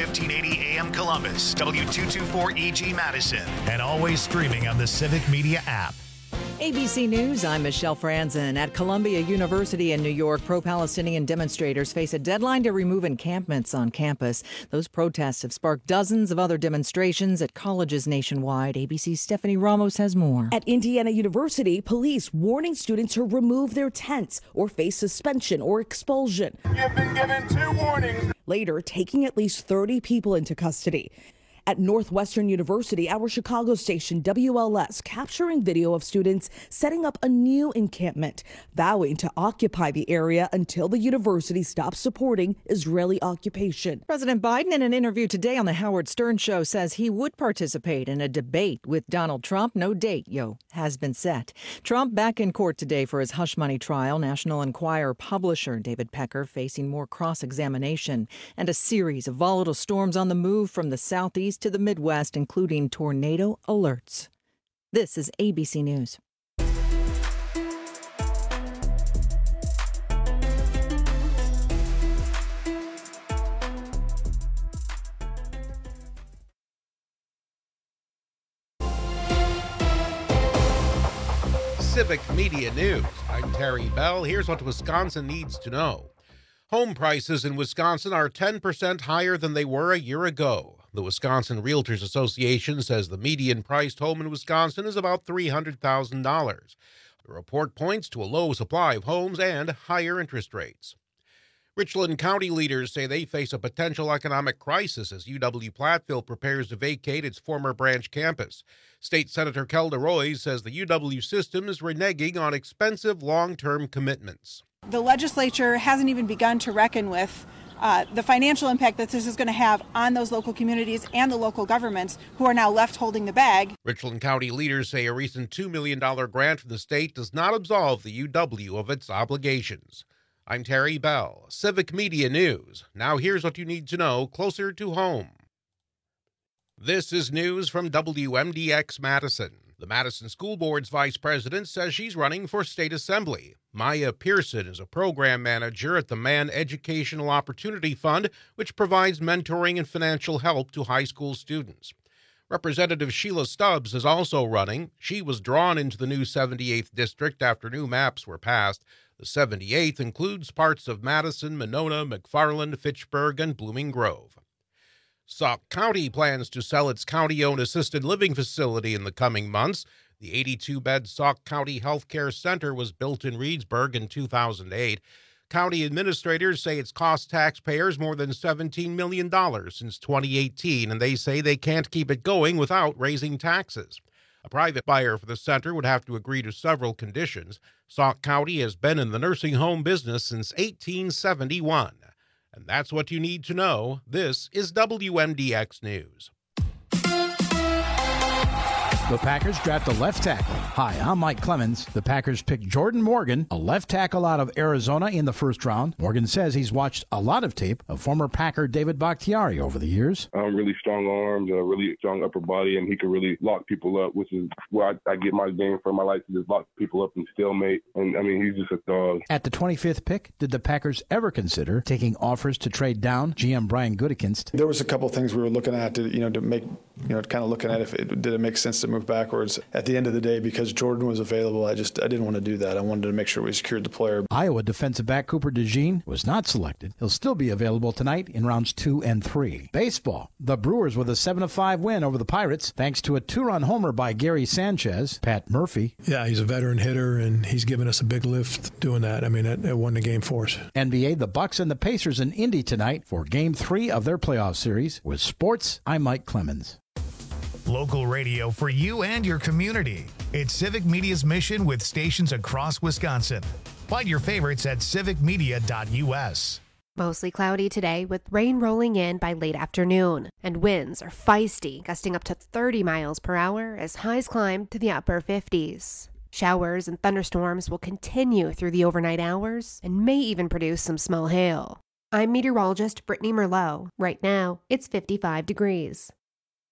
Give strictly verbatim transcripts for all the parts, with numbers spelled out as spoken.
fifteen eighty A M Columbus, W two twenty-four E G Madison, and always streaming on the Civic Media app. A B C News, I'm Michelle Franzen. At Columbia University in New York, pro-Palestinian demonstrators face a deadline to remove encampments on campus. Those protests have sparked dozens of other demonstrations at colleges nationwide. A B C's Stephanie Ramos has more. At Indiana University, police warning students to remove their tents or face suspension or expulsion. You've been given two warnings. Later, taking at least thirty people into custody. At Northwestern University, our Chicago station W L S capturing video of students setting up a new encampment, vowing to occupy the area until the university stops supporting Israeli occupation. President Biden, in an interview today on the Howard Stern Show, says he would participate in a debate with Donald Trump. No date, yo, has been set. Trump back in court today for his hush money trial. National Enquirer publisher David Pecker facing more cross-examination and a series of volatile storms on the move from the southeast to the Midwest, including tornado alerts. This is A B C News. Civic Media News. I'm Terry Bell. Here's what Wisconsin needs to know. Home prices in Wisconsin are ten percent higher than they were a year ago. The Wisconsin Realtors Association says the median priced home in Wisconsin is about three hundred thousand dollars. The report points to a low supply of homes and higher interest rates. Richland County leaders say they face a potential economic crisis as U W-Platteville prepares to vacate its former branch campus. State Senator Kelda Roys says the U W system is reneging on expensive long-term commitments. The legislature hasn't even begun to reckon with uh, the financial impact that this is going to have on those local communities and the local governments who are now left holding the bag. Richland County leaders say a recent two million dollars grant from the state does not absolve the U W of its obligations. I'm Terry Bell, Civic Media News. Now here's what you need to know closer to home. This is news from W M D X Madison. The Madison School Board's vice president says she's running for state assembly. Maya Pearson is a program manager at the Mann Educational Opportunity Fund, which provides mentoring and financial help to high school students. Representative Sheila Stubbs is also running. She was drawn into the new seventy-eighth district after new maps were passed. The seventy-eighth includes parts of Madison, Monona, McFarland, Fitchburg, and Blooming Grove. Sauk County plans to sell its county-owned assisted living facility in the coming months. The eighty-two bed Sauk County Health Care Center was built in Reedsburg in two thousand eight. County administrators say it's cost taxpayers more than seventeen million dollars since twenty eighteen, and they say they can't keep it going without raising taxes. A private buyer for the center would have to agree to several conditions. Sauk County has been in the nursing home business since eighteen seventy-one. And that's what you need to know. This is W M D X News. The Packers draft a left tackle. Hi, I'm Mike Clemens. The Packers picked Jordan Morgan, a left tackle out of Arizona, in the first round. Morgan says he's watched a lot of tape of former Packer David Bakhtiari over the years. Um, really strong arms, a really strong upper body, and he can really lock people up, which is where I, I get my game from. I like to just lock people up and stalemate. And, I mean, he's just a dog. At the twenty-fifth pick, did the Packers ever consider taking offers to trade down G M Brian Gutekunst? There was a couple of things we were looking at to, you know, to make, you know, kind of looking at if it did it make sense to move backwards. At the end of the day, because Jordan was available, I just I didn't want to do that. I wanted to make sure we secured the player. Iowa defensive back Cooper DeJean was not selected. He'll still be available tonight in rounds two and three. Baseball. The Brewers with a seven to five win over the Pirates thanks to a two-run homer by Gary Sanchez. Pat Murphy. Yeah, he's a veteran hitter, and he's given us a big lift doing that. I mean, it, it won the game for us. N B A, the Bucks and the Pacers in Indy tonight for game three of their playoff series. With sports, I'm Mike Clemens. Local radio for you and your community. It's Civic Media's mission with stations across Wisconsin. Find your favorites at civic media dot u s. Mostly cloudy today with rain rolling in by late afternoon. And winds are feisty, gusting up to thirty miles per hour as highs climb to the upper fifties. Showers and thunderstorms will continue through the overnight hours and may even produce some small hail. I'm meteorologist Brittany Merlot. Right now, it's fifty-five degrees.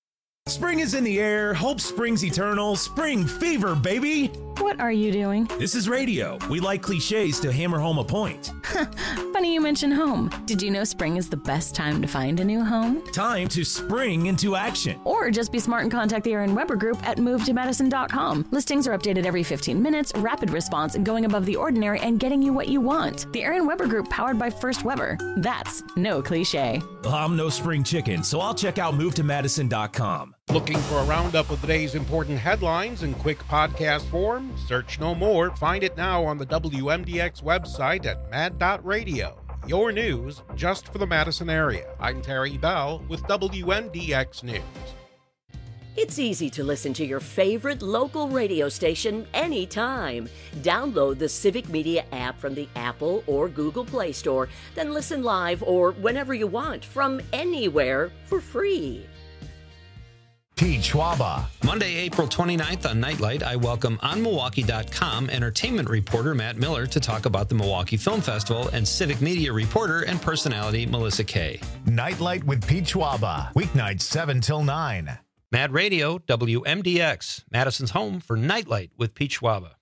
Spring is in the air, hope springs eternal, spring fever, baby! What are you doing? This is radio. We like cliches to hammer home a point. Funny you mention home. Did you know spring is the best time to find a new home? Time to spring into action. Or just be smart and contact the Aaron Weber Group at move to madison dot com. Listings are updated every fifteen minutes, rapid response, and going above the ordinary and getting you what you want. The Aaron Weber Group, powered by First Weber. That's no cliche. Well, I'm no spring chicken, so I'll check out move to madison dot com. Looking for a roundup of the day's important headlines in quick podcast form? Search no more. Find it now on the W M D X website at mad dot radio. Your news just for the Madison area. I'm Terry Bell with W M D X News. It's easy to listen to your favorite local radio station anytime. Download the Civic Media app from the Apple or Google Play Store, then listen live or whenever you want from anywhere for free. Pete Schwaba. Monday, April twenty-ninth on Nightlight, I welcome on milwaukee dot com entertainment reporter Matt Miller to talk about the Milwaukee Film Festival and Civic Media reporter and personality Melissa Kay. Nightlight with Pete Schwaba. Weeknights seven till nine. Mad Radio, W M D X, Madison's home for Nightlight with Pete Schwaba.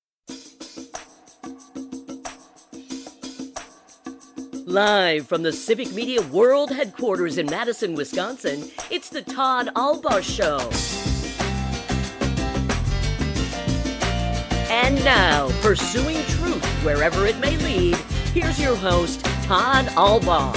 Live from the Civic Media World Headquarters in Madison, Wisconsin, it's the Todd Albaugh Show. And now, pursuing truth wherever it may lead, here's your host, Todd Albaugh.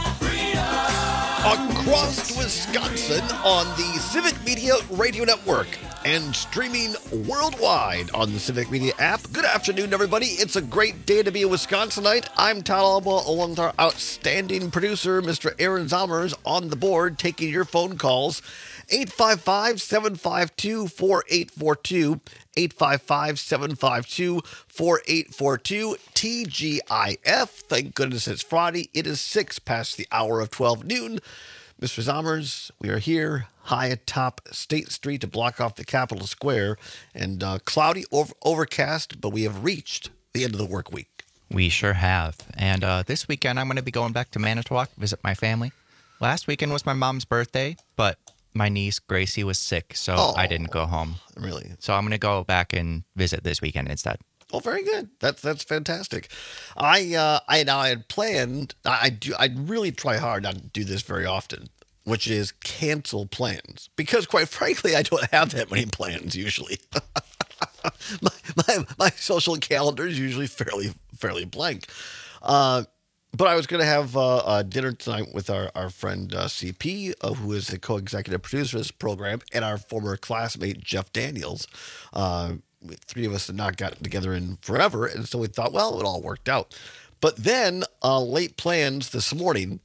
Across Wisconsin on the Civic Media Radio Network and streaming worldwide on the Civic Media app. Good afternoon, everybody. It's a great day to be a Wisconsinite. I'm Todd Albaugh, along with our outstanding producer, Mister Aaron Zomers, on the board, taking your phone calls. eight five five, seven five two, four eight four two, eight five five, seven five two, four eight four two, T G I F. Thank goodness it's Friday. It is six past the hour of twelve noon. Mister Zomers, we are here high atop State Street to block off the Capitol Square, and uh, cloudy, over- overcast, but we have reached the end of the work week. We sure have. And uh, this weekend, I'm going to be going back to Manitowoc, visit my family. Last weekend was my mom's birthday, but my niece, Gracie, was sick, so oh, I didn't go home. Really? So I'm going to go back and visit this weekend instead. Oh, very good. That's that's fantastic. I uh, I now I had planned. I, I do. I really try hard not to do this very often, which is cancel plans, because quite frankly, I don't have that many plans usually. my, my my social calendar is usually fairly fairly blank. Uh, but I was going to have uh, a dinner tonight with our our friend uh, C P, uh, who is the co-executive producer of this program, and our former classmate Jeff Daniels. Uh, Three of us had not gotten together in forever, and so we thought, well, it all worked out. But then, uh, late plans this morning,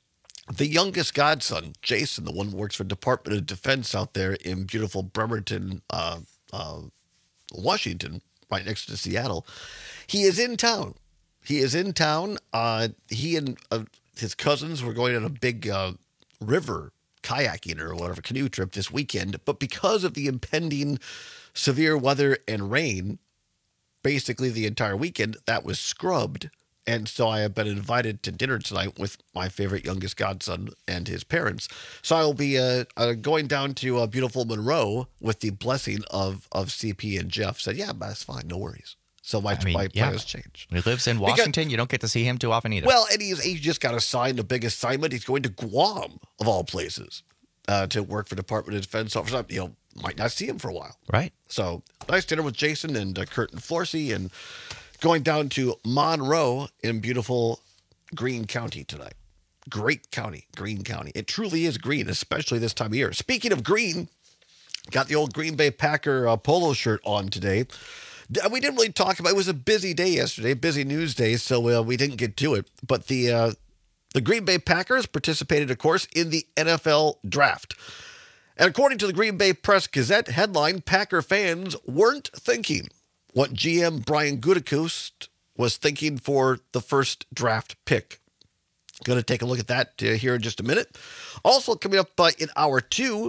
the youngest godson, Jason, the one who works for Department of Defense out there in beautiful Bremerton, uh, uh, Washington, right next to Seattle, he is in town. He is in town. Uh, he and uh, his cousins were going on a big uh, river kayaking or whatever canoe trip this weekend, but because of the impending severe weather and rain, basically the entire weekend, that was scrubbed. And so I have been invited to dinner tonight with my favorite youngest godson and his parents. So I will be uh, uh, going down to uh, beautiful Monroe with the blessing of, of C P and Jeff. Said, yeah, that's fine. No worries. So my, I mean, my yeah. plans changed. He lives in Washington. Because, you don't get to see him too often either. Well, and he's, he's just got assigned a big assignment. He's going to Guam, of all places, uh, to work for Department of Defense officer. You know, might not see him for a while. Right. So nice dinner with Jason and uh, Kurt and Florsey, and going down to Monroe in beautiful Greene County tonight. Great county, Greene County. It truly is green, especially this time of year. Speaking of green, got the old Green Bay Packer uh, polo shirt on today. We didn't really talk about it. It was a busy day yesterday, busy news day, so uh, we didn't get to it. But the uh, the Green Bay Packers participated, of course, in the N F L draft. And according to the Green Bay Press-Gazette headline, Packer fans weren't thinking what G M Brian Gutekunst was thinking for the first draft pick. Going to take a look at that uh, here in just a minute. Also coming up uh, in hour two,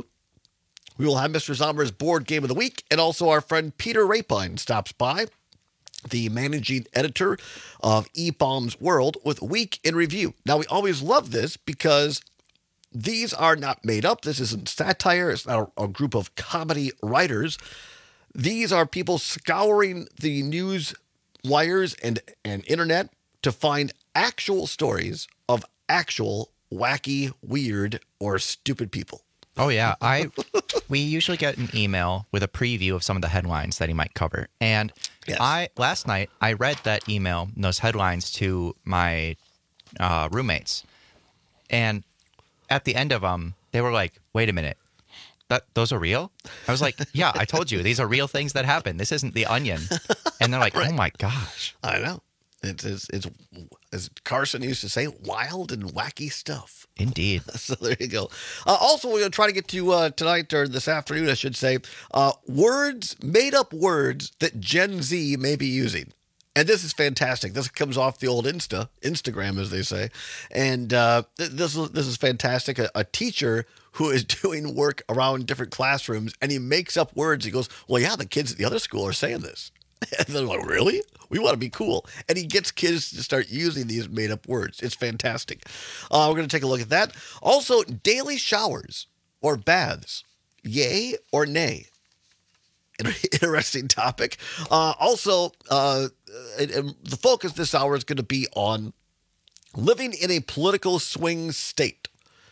we will have Mister Zomers' board game of the week, and also our friend Peter Rapine stops by, the managing editor of E B A M's World, with Week in Review. Now, we always love this because these are not made up. This isn't satire. It's not a, a group of comedy writers. These are people scouring the news wires and, and internet to find actual stories of actual wacky, weird, or stupid people. Oh, yeah. I we usually get an email with a preview of some of the headlines that he might cover. And yes. I last night, I read that email, those headlines, to my uh, roommates. And at the end of them, they were like, wait a minute. That, those are real? I was like, yeah, I told you. These are real things that happen. This isn't The Onion. And they're like, right. Oh, my gosh. I know. It's, it's, it's, as Carson used to say, wild and wacky stuff. Indeed. So there you go. Uh, also, we're going to try to get to uh, tonight, or this afternoon, I should say, uh, words, made-up words that Gen Z may be using. And this is fantastic. This comes off the old Insta, Instagram, as they say. And uh, this, is, this is fantastic. A, a teacher who is doing work around different classrooms, and he makes up words. He goes, well, yeah, the kids at the other school are saying this. And they're like, really? We want to be cool. And he gets kids to start using these made-up words. It's fantastic. Uh, we're going to take a look at that. Also, daily showers or baths, yay or nay? Interesting topic. Uh, also, uh, and, and the focus this hour is going to be on living in a political swing state.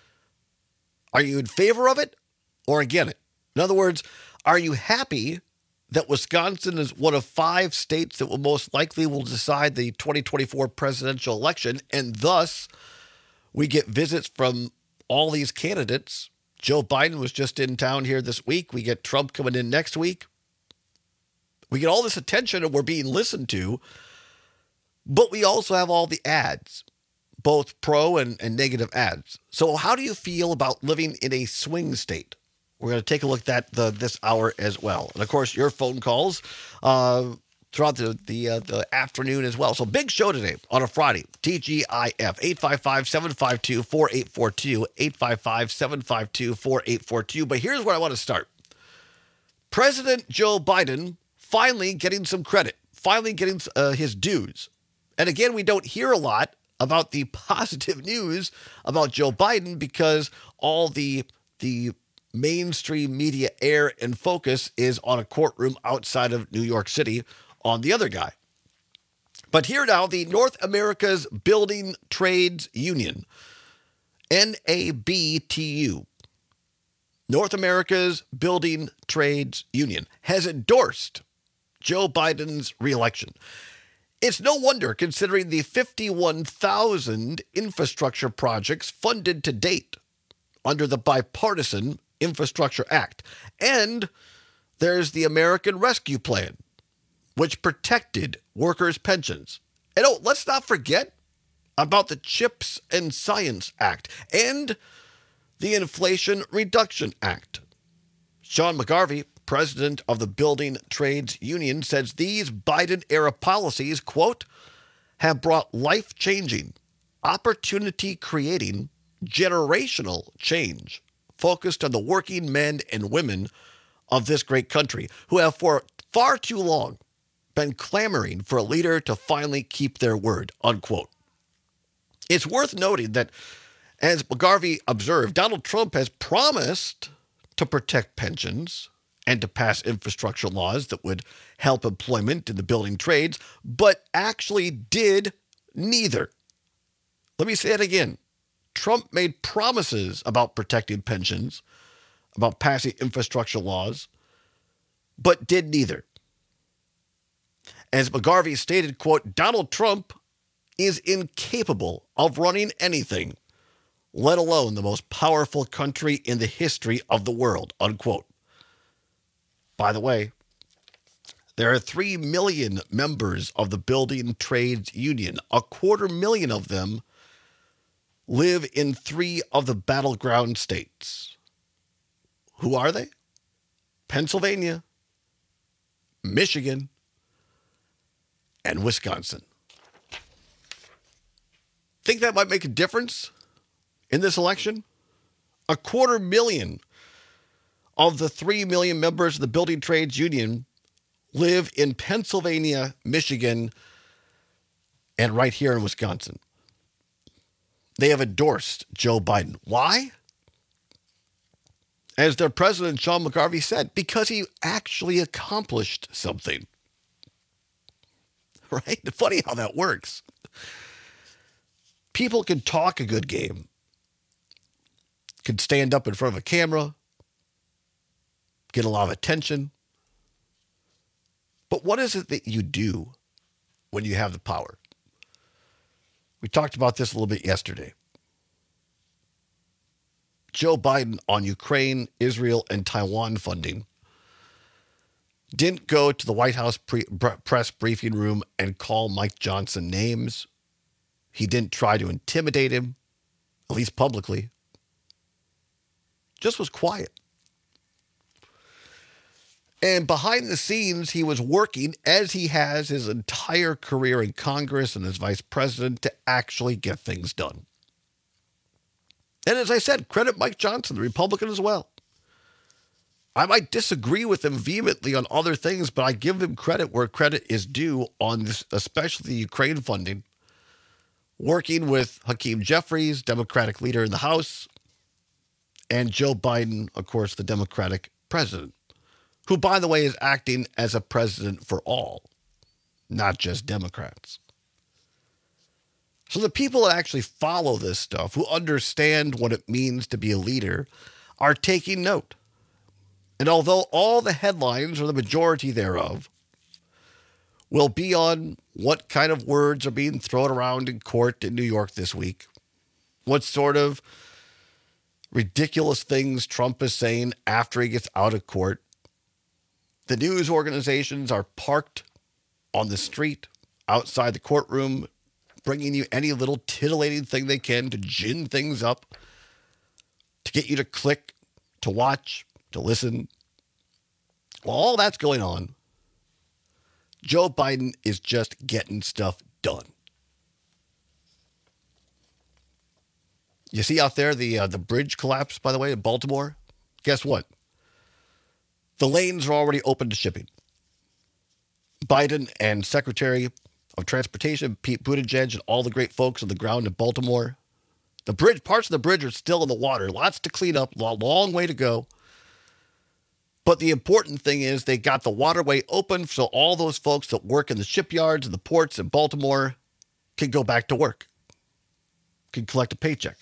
Are you in favor of it or against it? In other words, are you happy that Wisconsin is one of five states that will most likely will decide the twenty twenty-four presidential election, and thus we get visits from all these candidates? Joe Biden was just in town here this week. We get Trump coming in next week. We get all this attention and we're being listened to, but we also have all the ads, both pro and, and negative ads. So how do you feel about living in a swing state? We're going to take a look at that the, this hour as well. And, of course, your phone calls uh, throughout the the, uh, the afternoon as well. So big show today on a Friday. T G I F, eight five five, seven five two, four eight four two, eight five five, seven five two, four eight four two. But here's where I want to start. President Joe Biden finally getting some credit, finally getting uh, his dues. And again, we don't hear a lot about the positive news about Joe Biden because all the the mainstream media air and focus is on a courtroom outside of New York City on the other guy. But here now, the North America's Building Trades Union, N A B T U, North America's Building Trades Union, has endorsed Joe Biden's reelection. It's no wonder, considering the fifty-one thousand infrastructure projects funded to date under the Bipartisan Infrastructure Act. And there's the American Rescue Plan, which protected workers' pensions. And oh, let's not forget about the CHIPS and Science Act and the Inflation Reduction Act. Sean McGarvey, president of the Building Trades Union, says these Biden-era policies, quote, have brought life-changing, opportunity-creating, generational change focused on the working men and women of this great country who have for far too long been clamoring for a leader to finally keep their word, unquote. It's worth noting that, as McGarvey observed, Donald Trump has promised to protect pensions and to pass infrastructure laws that would help employment in the building trades, but actually did neither. Let me say it again. Trump made promises about protecting pensions, about passing infrastructure laws, but did neither. As McGarvey stated, quote, Donald Trump is incapable of running anything, let alone the most powerful country in the history of the world, unquote. By the way, there are three million members of the Building Trades Union. A quarter million of them live in three of the battleground states. Who are they? Pennsylvania, Michigan, and Wisconsin. Think that might make a difference in this election? A quarter million of the three million members of the Building Trades Union live in Pennsylvania, Michigan, and right here in Wisconsin. They have endorsed Joe Biden. Why? As their president, Sean McGarvey, said, because he actually accomplished something. Right? Funny how that works. People can talk a good game, can stand up in front of a camera, get a lot of attention. But what is it that you do when you have the power? We talked about this a little bit yesterday. Joe Biden on Ukraine, Israel, and Taiwan funding didn't go to the White House pre- press briefing room and call Mike Johnson names. He didn't try to intimidate him, at least publicly. Just was quiet. And behind the scenes, he was working, as he has his entire career in Congress and as vice president, to actually get things done. And as I said, credit Mike Johnson, the Republican as well. I might disagree with him vehemently on other things, but I give him credit where credit is due on this, especially the Ukraine funding. Working with Hakeem Jeffries, Democratic leader in the House, and Joe Biden, of course, the Democratic president, who, by the way, is acting as a president for all, not just Democrats. So the people that actually follow this stuff, who understand what it means to be a leader, are taking note. And although all the headlines, or the majority thereof, will be on what kind of words are being thrown around in court in New York this week, what sort of ridiculous things Trump is saying after he gets out of court, the news organizations are parked on the street outside the courtroom, bringing you any little titillating thing they can to gin things up, to get you to click, to watch, to listen. While all that's going on, Joe Biden is just getting stuff done. You see out there the uh, the bridge collapse, by the way, in Baltimore? Guess what? The lanes are already open to shipping. Biden and Secretary of Transportation Pete Buttigieg and all the great folks on the ground in Baltimore. The bridge, parts of the bridge are still in the water. Lots to clean up, long, long way to go. But the important thing is they got the waterway open so all those folks that work in the shipyards and the ports in Baltimore can go back to work, can collect a paycheck.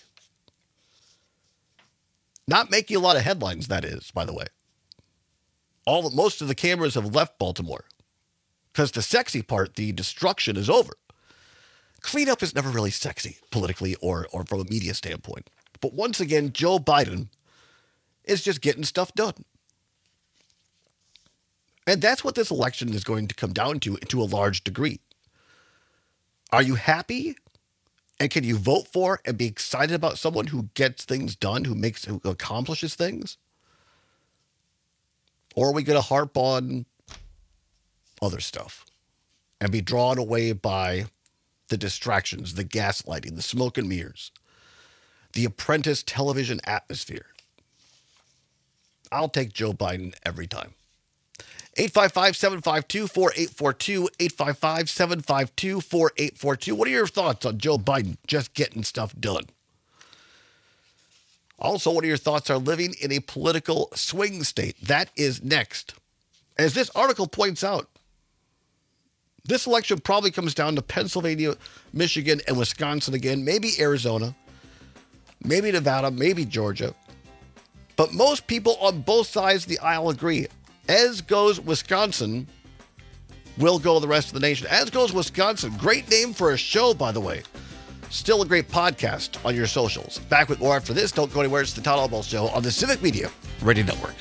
Not making a lot of headlines, that is, by the way. All most of the cameras have left Baltimore because the sexy part, the destruction, is over. Cleanup is never really sexy politically or, or from a media standpoint. But once again, Joe Biden is just getting stuff done. And that's what this election is going to come down to, to a large degree. Are you happy? And can you vote for and be excited about someone who gets things done, who makes, who accomplishes things? Or are we going to harp on other stuff and be drawn away by the distractions, the gaslighting, the smoke and mirrors, the Apprentice television atmosphere? I'll take Joe Biden every time. eight five five, seven five two, four eight four two, eight five five, seven five two, four eight four two. What are your thoughts on Joe Biden just getting stuff done? Also, what are your thoughts on living in a political swing state? That is next. As this article points out, this election probably comes down to Pennsylvania, Michigan, and Wisconsin again, maybe Arizona, maybe Nevada, maybe Georgia. But most people on both sides of the aisle agree. As goes Wisconsin, will go the rest of the nation. As goes Wisconsin. Great name for a show, by the way. Still a great podcast on your socials. Back with more after this. Don't go anywhere. It's the Todd Albaugh Show on the Civic Media Radio Network.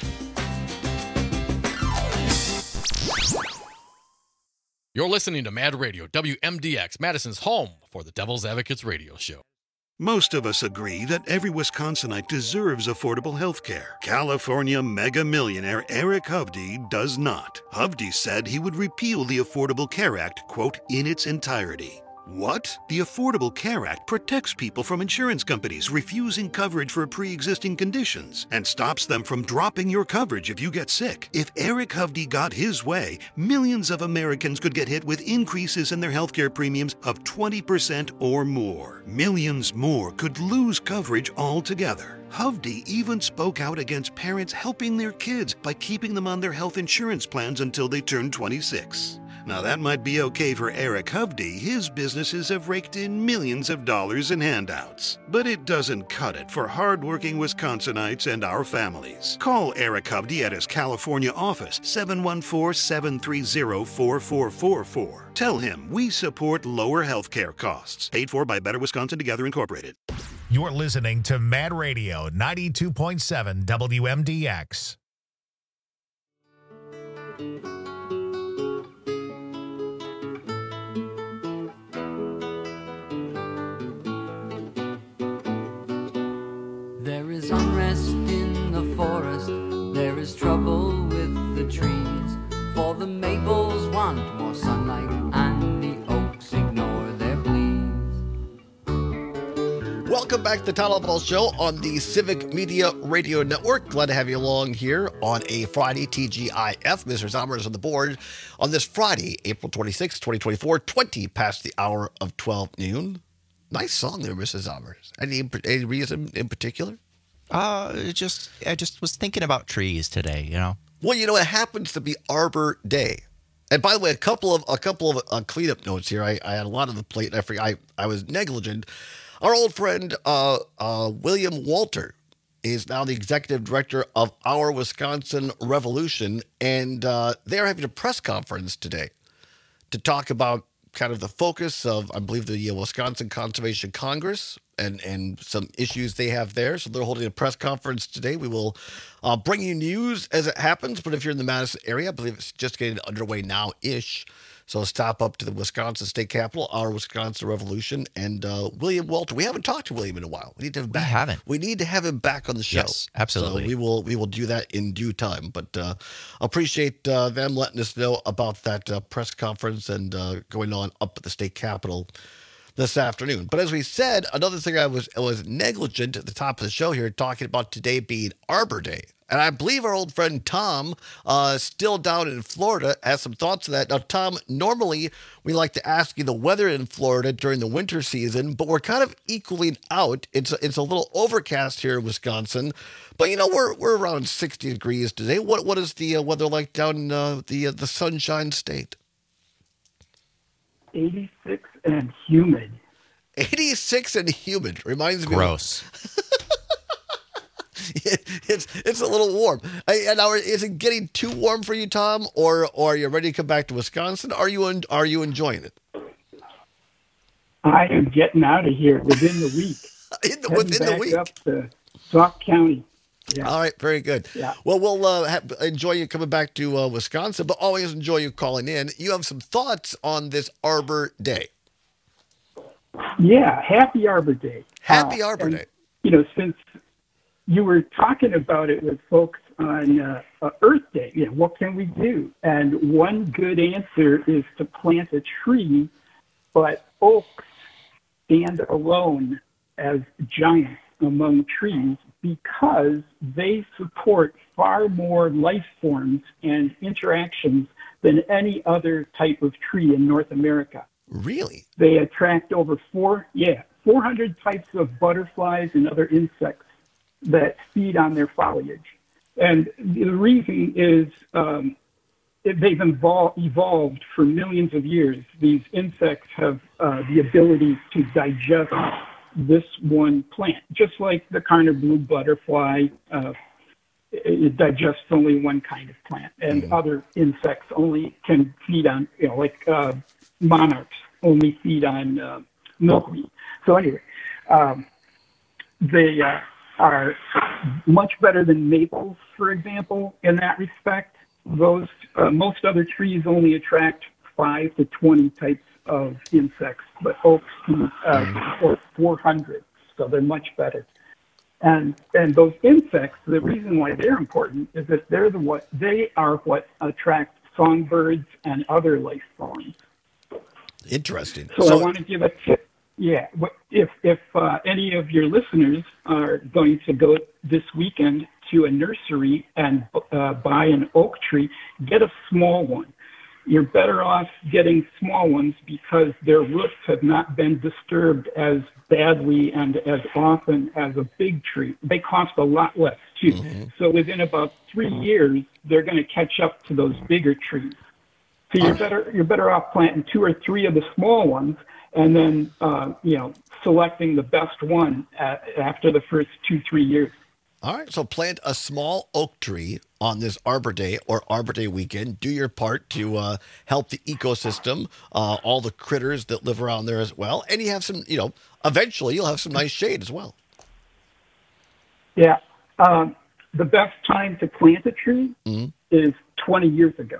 You're listening to Mad Radio, W M D X, Madison's home for the Devil's Advocates Radio Show. Most of us agree that every Wisconsinite deserves affordable health care. California mega millionaire Eric Hovde does not. Hovde said he would repeal the Affordable Care Act, quote, in its entirety. What? The Affordable Care Act protects people from insurance companies refusing coverage for pre-existing conditions and stops them from dropping your coverage if you get sick. If Eric Hovde got his way, millions of Americans could get hit with increases in their healthcare premiums of twenty percent or more. Millions more could lose coverage altogether. Hovde even spoke out against parents helping their kids by keeping them on their health insurance plans until they turn twenty-six. Now that might be okay for Eric Hovde. His businesses have raked in millions of dollars in handouts. But it doesn't cut it for hardworking Wisconsinites and our families. Call Eric Hovde at his California office, seven one four, seven three zero, four four four four. Tell him we support lower healthcare costs. Paid for by Better Wisconsin Together Incorporated. You're listening to Mad Radio ninety-two point seven W M D X. There is unrest in the forest, there is trouble with the trees, for the maples want more sunlight and the oaks ignore their pleas. Welcome back to the Town Hall Show on the Civic Media Radio Network. Glad to have you along here on a Friday, T G I F. Mister Zomer is on the board on this Friday, April twenty-sixth, twenty twenty-four, twenty past the hour of twelve noon. Nice song there, Missus Zommers. Any, any reason in particular? Uh, it just I just was thinking about trees today, you know. Well, you know, it happens to be Arbor Day. And by the way, a couple of a couple of uh, cleanup notes here. I, I had a lot on the plate, and I forgot, I, I was negligent. Our old friend uh, uh, William Walter is now the executive director of Our Wisconsin Revolution, and uh, they're having a press conference today to talk about kind of the focus of, I believe, the uh, Wisconsin Conservation Congress and, and some issues they have there. So they're holding a press conference today. We will uh, bring you news as it happens, but if you're in the Madison area, I believe it's just getting underway now-ish. So stop up to the Wisconsin State Capitol, Our Wisconsin Revolution, and uh, William Walter. We haven't talked to William in a while. We need to have him back. We haven't. We need to have him back on the show. Yes, absolutely. So we will we will do that in due time. But uh, appreciate uh, them letting us know about that uh, press conference and uh, going on up at the State Capitol this afternoon. But as we said, another thing I was I was negligent at the top of the show here, talking about today being Arbor Day. And I believe our old friend Tom, uh, still down in Florida, has some thoughts on that. Now, Tom, normally we like to ask you the weather in Florida during the winter season, but we're kind of equaling out. It's a, it's a little overcast here in Wisconsin, but you know we're we're around sixty degrees today. What what is the uh, weather like down in uh, the uh, the Sunshine State? eighty-six and humid. eighty-six and humid reminds me. Gross. It's it's a little warm. And now, is it getting too warm for you, Tom, or, or are you ready to come back to Wisconsin? Are you in, are you enjoying it? I am getting out of here within the week. in the, within back the week, up to Sauk County. Yeah. All right, very good. Yeah. Well, we'll uh, have, enjoy you coming back to uh, Wisconsin, but always enjoy you calling in. You have some thoughts on this Arbor Day. Yeah, happy Arbor Day. Happy uh, Arbor and, Day. You know, since you were talking about it with folks on uh, uh, Earth Day, you know, what can we do? And one good answer is to plant a tree, but oaks stand alone as giants among trees because they support far more life forms and interactions than any other type of tree in North America. Really? They attract over four, yeah, four hundred types of butterflies and other insects that feed on their foliage. And the reason is um, they've evol- evolved for millions of years. These insects have uh, the ability to digest this one plant, just like the Karner blue butterfly. Uh, it digests only one kind of plant, and mm-hmm. other insects only can feed on, you know, like uh, monarchs only feed on uh, milkweed. So anyway, um, they uh, are much better than maples, for example, in that respect. Those uh, most other trees only attract five to twenty types of insects, but oaks can uh, support four hundred, so they're much better. And and those insects, the reason why they're important is that they're the what they are what attract songbirds and other life forms. Interesting. So, so I want to give a tip. Yeah, if if uh, any of your listeners are going to go this weekend to a nursery and uh, buy an oak tree, get a small one. You're better off getting small ones because their roots have not been disturbed as badly and as often as a big tree. They cost a lot less, too. Mm-hmm. So within about three years, they're going to catch up to those bigger trees. So you're better you're better off planting two or three of the small ones and then, uh, you know, selecting the best one at, after the first two, three years. All right, so plant a small oak tree on this Arbor Day or Arbor Day weekend. Do your part to uh, help the ecosystem, uh, all the critters that live around there as well. And you have some, you know, eventually you'll have some nice shade as well. Yeah. Um, the best time to plant a tree mm-hmm. is twenty years ago.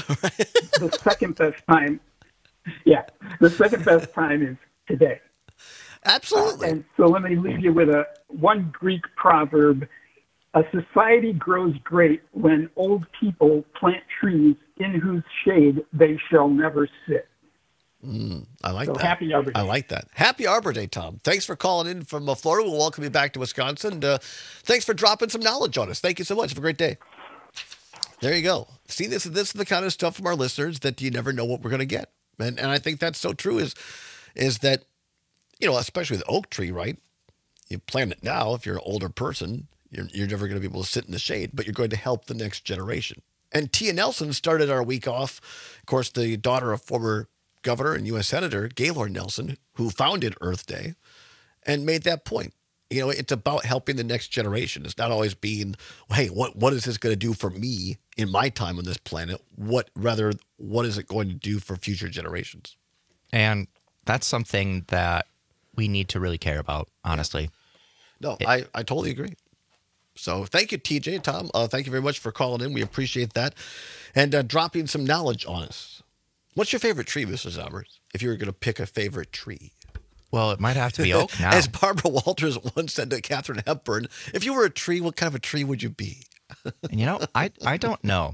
The second best time, yeah, the second best time is today. Absolutely. Uh, and so let me leave you with a one Greek proverb: a society grows great when old people plant trees in whose shade they shall never sit. Mm, I like so that. Happy Arbor Day. I like that. Happy Arbor Day, Tom. Thanks for calling in from uh, Florida. We'll welcome you back to Wisconsin. Uh, thanks for dropping some knowledge on us. Thank you so much. Have a great day. There you go. See, this is this is the kind of stuff from our listeners that you never know what we're going to get. And and I think that's so true is is that, you know, especially the oak tree, right? You plant it now. If you're an older person, you're, you're never going to be able to sit in the shade, but you're going to help the next generation. And Tia Nelson started our week off, of course, the daughter of former governor and U S Senator Gaylord Nelson, who founded Earth Day, and made that point. You know, it's about helping the next generation. It's not always being, hey, what what is this going to do for me in my time on this planet? What rather, what is it going to do for future generations? And that's something that we need to really care about, honestly. No, it, I, I totally agree. So thank you, T J, Tom. Uh, thank you very much for calling in. We appreciate that. And uh, dropping some knowledge on us. What's your favorite tree, Mister Zombers, if you were going to pick a favorite tree? Well, it might have to be oak now. As Barbara Walters once said to Katharine Hepburn, if you were a tree, what kind of a tree would you be? And you know, I, I don't know.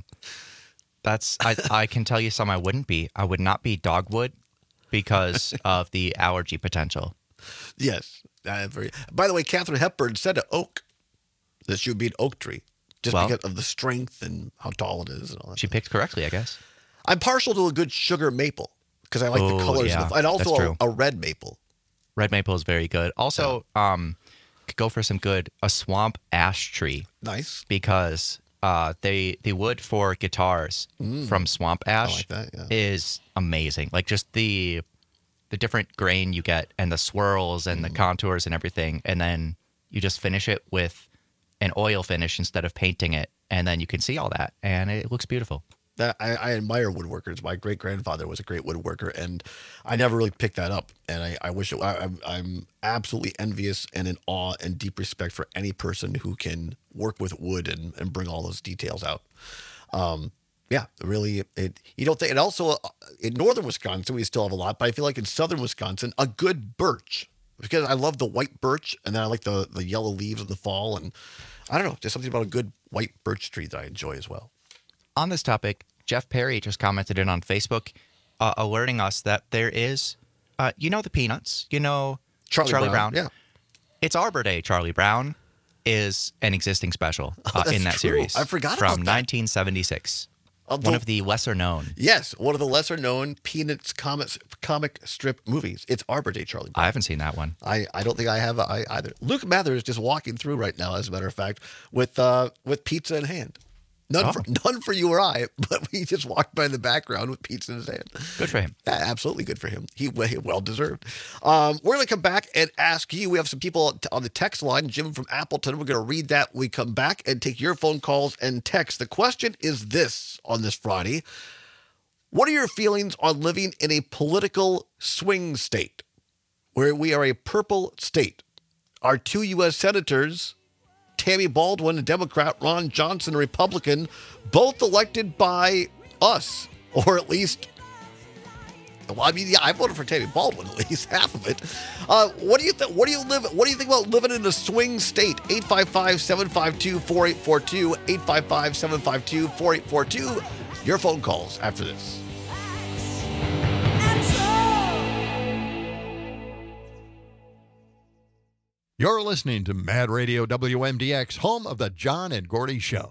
That's I, I can tell you some I wouldn't be. I would not be dogwood because of the allergy potential. Yes. Uh, very, by the way, Katharine Hepburn said to oak that she would be an oak tree just well, because of the strength and how tall it is. And all that she stuff. picked correctly, I guess. I'm partial to a good sugar maple because I like oh, the colors. Yeah, of the, and also a, a red maple. Red maple is very good. Also, yeah. um, could go for some good, a swamp ash tree. Nice. Because uh, they the wood for guitars mm. from swamp ash like that, yeah. is amazing. Like just the the different grain you get and the swirls and mm. the contours and everything. And then you just finish it with an oil finish instead of painting it. And then you can see all that. And it looks beautiful. I, I admire woodworkers. My great grandfather was a great woodworker, and I never really picked that up. And I, I wish it, I, I'm, I'm absolutely envious and in awe and deep respect for any person who can work with wood and, and bring all those details out. Um, yeah, really, it you don't think. And also uh, in northern Wisconsin, we still have a lot, but I feel like in southern Wisconsin, a good birch, because I love the white birch, and then I like the the yellow leaves in the fall, and I don't know, just something about a good white birch tree that I enjoy as well. On this topic, Jeff Perry just commented in on Facebook, uh, alerting us that there is, uh, you know, the Peanuts, you know, Charlie, Charlie Brown. Brown. Yeah. It's Arbor Day. Charlie Brown is an existing special uh, oh, in that true. series. I forgot from about that. nineteen seventy-six. Uh, the, one of the lesser known. Yes, one of the lesser known Peanuts comics, comic strip movies. It's Arbor Day, Charlie Brown. I haven't seen that one. I, I don't think I have I, either. Luke Mather is just walking through right now, as a matter of fact, with uh, with pizza in hand. None, oh. for, none for you or I, but he just walked by in the background with pizza in his hand. Good for him. Yeah, absolutely good for him. He well deserved. Um, we're going to come back and ask you. We have some people on the text line. Jim from Appleton. We're going to read that when we come back and take your phone calls and text. The question is this on this Friday. What are your feelings on living in a political swing state where we are a purple state? Our two U S senators, Tammy Baldwin, a Democrat, Ron Johnson, a Republican, both elected by us, or at least, well, I mean, yeah, I voted for Tammy Baldwin, at least half of it. Uh, what do you think? What do you live? What do you think about living in a swing state? eight five five, seven five two, four eight four two, eight five five, seven five two, four eight four two. Your phone calls after this. And so You're listening to Mad Radio W M D X, home of the John and Gordy Show.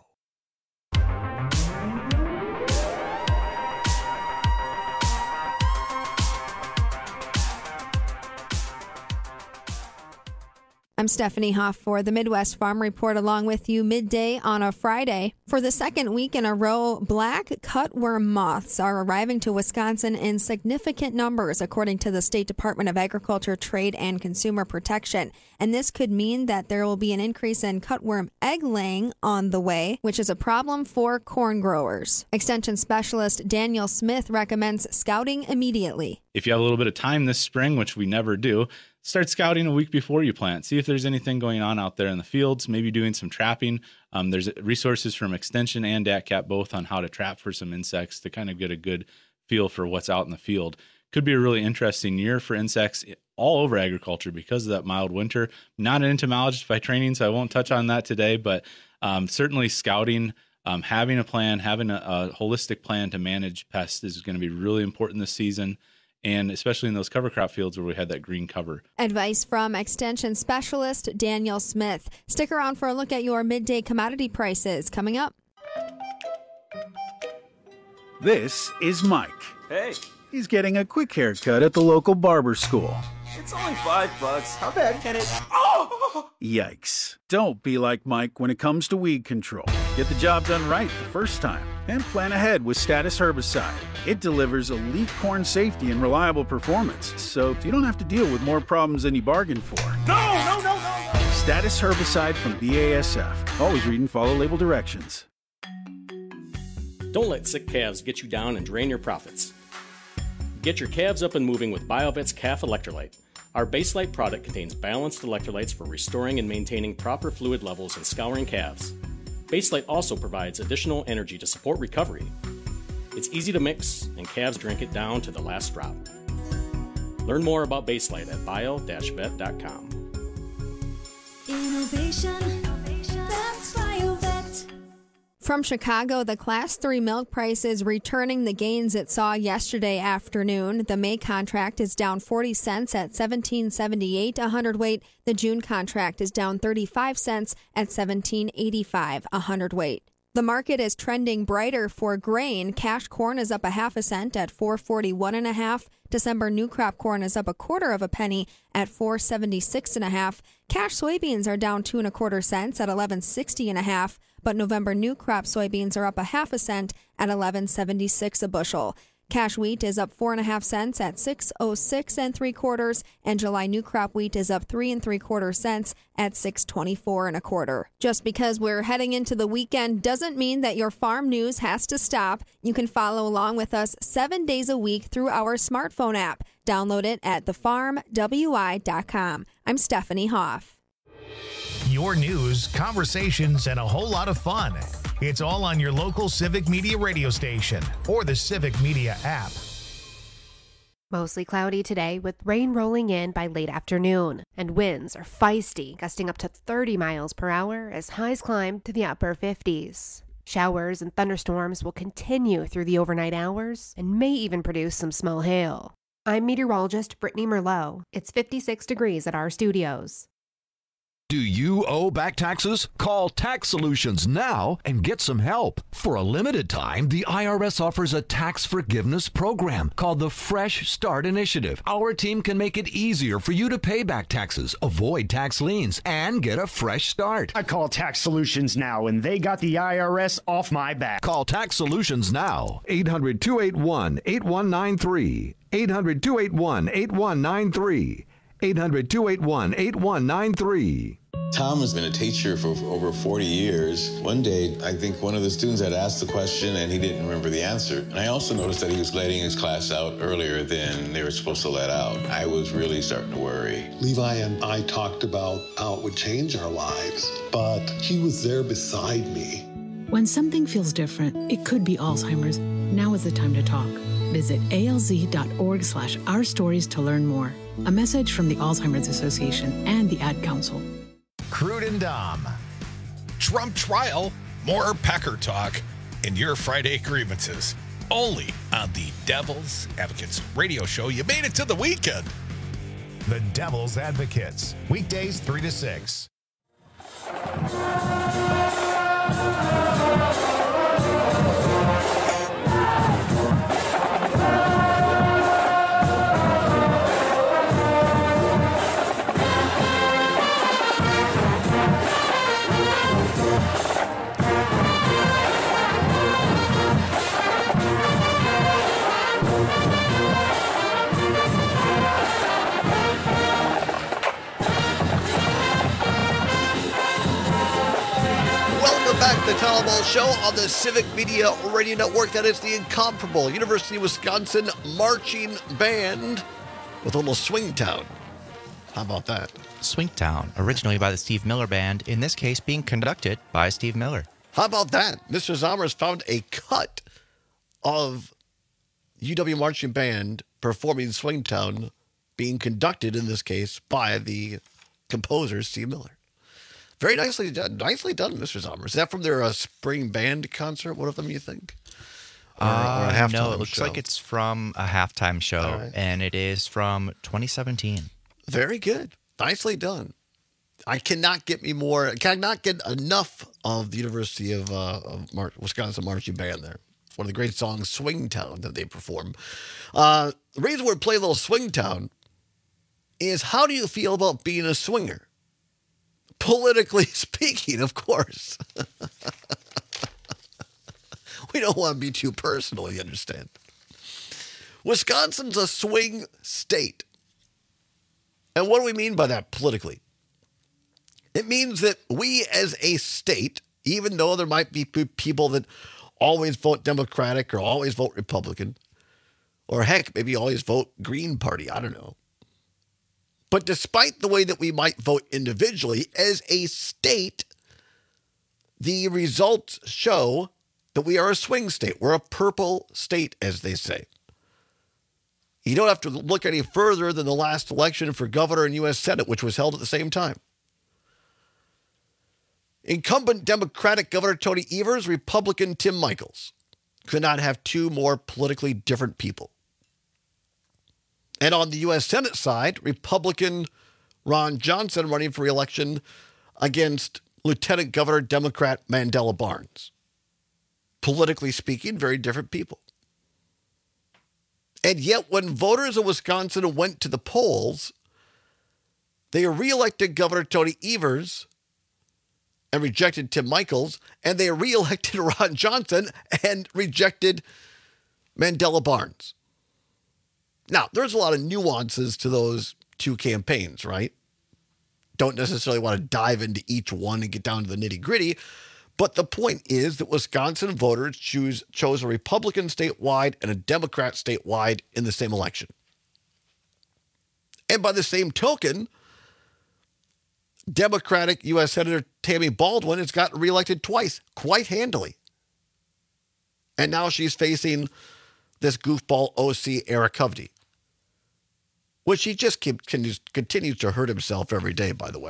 I'm Stephanie Hoff for the Midwest Farm Report, along with you midday on a Friday. For the second week in a row, black cutworm moths are arriving to Wisconsin in significant numbers, according to the State Department of Agriculture, Trade, and Consumer Protection. And this could mean that there will be an increase in cutworm egg laying on the way, which is a problem for corn growers. Extension specialist Daniel Smith recommends scouting immediately. If you have a little bit of time this spring, which we never do, start scouting a week before you plant. See if there's anything going on out there in the fields, maybe doing some trapping. Um, there's resources from Extension and D A T C A T both on how to trap for some insects to kind of get a good feel for what's out in the field. Could be a really interesting year for insects all over agriculture because of that mild winter. Not an entomologist by training, so I won't touch on that today, but um, certainly scouting, um, having a plan, having a, a holistic plan to manage pests is going to be really important this season. And especially in those cover crop fields where we had that green cover. Advice from Extension Specialist Daniel Smith. Stick around for a look at your midday commodity prices coming up. This is Mike. Hey. He's getting a quick haircut at the local barber school. It's only five bucks. How bad can it... Oh! Yikes. Don't be like Mike when it comes to weed control. Get the job done right the first time and plan ahead with Status Herbicide. It delivers elite corn safety and reliable performance, so you don't have to deal with more problems than you bargained for. No, no, no, no, no! Status Herbicide from B A S F. Always read and follow label directions. Don't let sick calves get you down and drain your profits. Get your calves up and moving with BioVet's Calf Electrolyte. Our Baselite product contains balanced electrolytes for restoring and maintaining proper fluid levels and scouring calves. Baselite also provides additional energy to support recovery. It's easy to mix, and calves drink it down to the last drop. Learn more about Baselite at bio dash vet dot com. Innovation, that's BioVet. From Chicago, the Class three milk price is returning the gains it saw yesterday afternoon. The May contract is down forty cents at seventeen seventy-eight a hundredweight. The June contract is down thirty-five cents at seventeen eighty-five a hundredweight. The market is trending brighter for grain. Cash corn is up a half a cent at four forty-one and a half. December new crop corn is up a quarter of a penny at four seventy-six and a half. Cash soybeans are down two and a quarter cents at eleven sixty and a half. But November new crop soybeans are up a half a cent at eleven seventy-six a bushel. Cash wheat is up four and a half cents at six oh six and three quarters, and July new crop wheat is up three and three quarter cents at six twenty-four and a quarter. Just because we're heading into the weekend doesn't mean that your farm news has to stop. You can follow along with us seven days a week through our smartphone app. Download it at the farm w i dot com. I'm Stephanie Hoff. Your news, conversations, and a whole lot of fun. It's all on your local Civic Media radio station or the Civic Media app. Mostly cloudy today with rain rolling in by late afternoon, and winds are feisty, gusting up to thirty miles per hour as highs climb to the upper fifties. Showers and thunderstorms will continue through the overnight hours and may even produce some small hail. I'm meteorologist Brittany Merlot. It's fifty-six degrees at our studios. Do you owe back taxes? Call Tax Solutions now and get some help. For a limited time, the I R S offers a tax forgiveness program called the Fresh Start Initiative. Our team can make it easier for you to pay back taxes, avoid tax liens, and get a fresh start. I call Tax Solutions now, and they got the I R S off my back. Call Tax Solutions now. eight hundred, two eight one, eight one nine three. eight hundred, two eight one, eight one nine three. eight hundred, two eight one, eight one nine three. Tom has been a teacher for over forty years. One day, I think one of the students had asked the question and he didn't remember the answer. And I also noticed that he was letting his class out earlier than they were supposed to let out. I was really starting to worry. Levi and I talked about how it would change our lives, but he was there beside me. When something feels different, it could be Alzheimer's. Now is the time to talk. Visit A L Z dot org slash our stories to learn more. A message from the Alzheimer's Association and the Ad Council. Crude and Dom. Trump trial, more Packer talk, and your Friday grievances. Only on the Devil's Advocates radio show. You made it to the weekend. The Devil's Advocates, weekdays three to six. Back to the Tom Ball Show on the Civic Media Radio Network. That is the incomparable University of Wisconsin Marching Band with a little Swingtown. How about that? Swingtown, originally by the Steve Miller Band, in this case being conducted by Steve Miller. How about that? Mister Zommers found a cut of U W Marching Band performing Swingtown being conducted, in this case, by the composer Steve Miller. Very nicely done. Nicely done, Mister Zommers. Is that from their uh, spring band concert? One of them, you think? Or, uh, or a halftime no, it looks show? like it's from a halftime show, right. And it is from twenty seventeen. Very good. Nicely done. I cannot get me more, cannot get enough of the University of, uh, of Mar- Wisconsin Marching Band there. One of the great songs, Swingtown, that they perform. Uh, the reason we're playing a little Swingtown is, how do you feel about being a swinger? Politically speaking, of course. We don't want to be too personal, you understand. Wisconsin's a swing state. And what do we mean by that politically? It means that we as a state, even though there might be people that always vote Democratic or always vote Republican, or heck, maybe always vote Green Party, I don't know. But despite the way that we might vote individually, as a state, the results show that we are a swing state. We're a purple state, as they say. You don't have to look any further than the last election for governor and U S Senate, which was held at the same time. Incumbent Democratic Governor Tony Evers, Republican Tim Michels could not have two more politically different people. And on the U S Senate side, Republican Ron Johnson running for re-election against Lieutenant Governor Democrat Mandela Barnes. Politically speaking, very different people. And yet when voters of Wisconsin went to the polls, they re-elected Governor Tony Evers and rejected Tim Michels, and they re-elected Ron Johnson and rejected Mandela Barnes. Now, there's a lot of nuances to those two campaigns, right? Don't necessarily want to dive into each one and get down to the nitty-gritty, but the point is that Wisconsin voters choose, chose a Republican statewide and a Democrat statewide in the same election. And by the same token, Democratic U S Senator Tammy Baldwin has gotten reelected twice, quite handily. And now she's facing this goofball O C, Eric Hovde, which he just continues, continues to hurt himself every day, by the way.